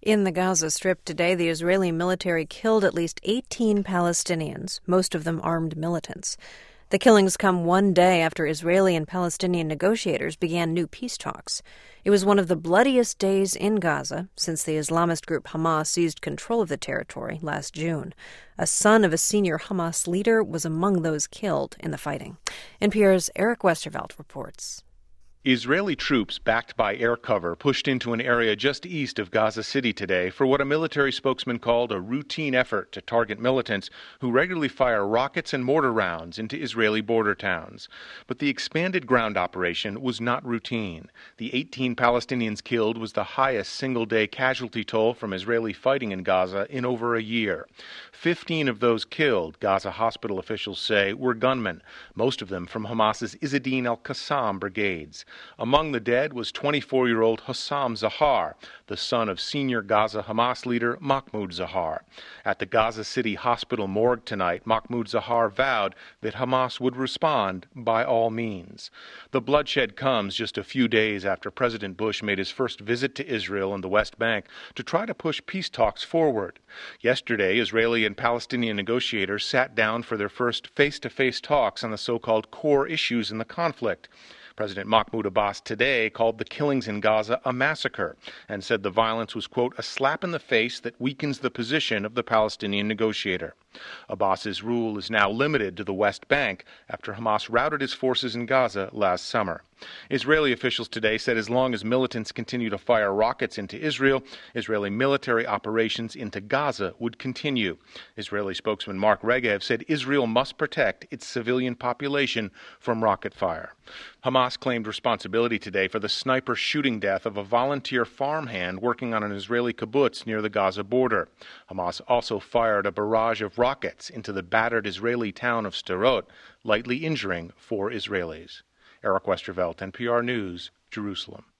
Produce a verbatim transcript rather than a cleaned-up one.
In the Gaza Strip today, the Israeli military killed at least eighteen Palestinians, most of them armed militants. The killings come one day after Israeli and Palestinian negotiators began new peace talks. It was one of the bloodiest days in Gaza since the Islamist group Hamas seized control of the territory last June. A son of a senior Hamas leader was among those killed in the fighting. N P R's Eric Westervelt reports. Israeli troops backed by air cover pushed into an area just east of Gaza City today for what a military spokesman called a routine effort to target militants who regularly fire rockets and mortar rounds into Israeli border towns. But the expanded ground operation was not routine. The eighteen Palestinians killed was the highest single-day casualty toll from Israeli fighting in Gaza in over a year. Fifteen of those killed, Gaza hospital officials say, were gunmen, most of them from Hamas's Izzedine al-Qassam brigades. Among the dead was twenty-four-year-old Hossam Zahar, the son of senior Gaza Hamas leader Mahmoud Zahar. At the Gaza City hospital morgue tonight, Mahmoud Zahar vowed that Hamas would respond by all means. The bloodshed comes just a few days after President Bush made his first visit to Israel and the West Bank to try to push peace talks forward. Yesterday, Israeli and Palestinian negotiators sat down for their first face-to-face talks on the so-called core issues in the conflict. President Mahmoud Abbas today called the killings in Gaza a massacre and said the violence was, quote, a slap in the face that weakens the position of the Palestinian negotiator. Abbas's rule is now limited to the West Bank after Hamas routed his forces in Gaza last summer. Israeli officials today said as long as militants continue to fire rockets into Israel, Israeli military operations into Gaza would continue. Israeli spokesman Mark Regev said Israel must protect its civilian population from rocket fire. Hamas claimed responsibility today for the sniper shooting death of a volunteer farmhand working on an Israeli kibbutz near the Gaza border. Hamas also fired a barrage of rockets into the battered Israeli town of Sderot, lightly injuring four Israelis. Eric Westervelt, N P R News, Jerusalem.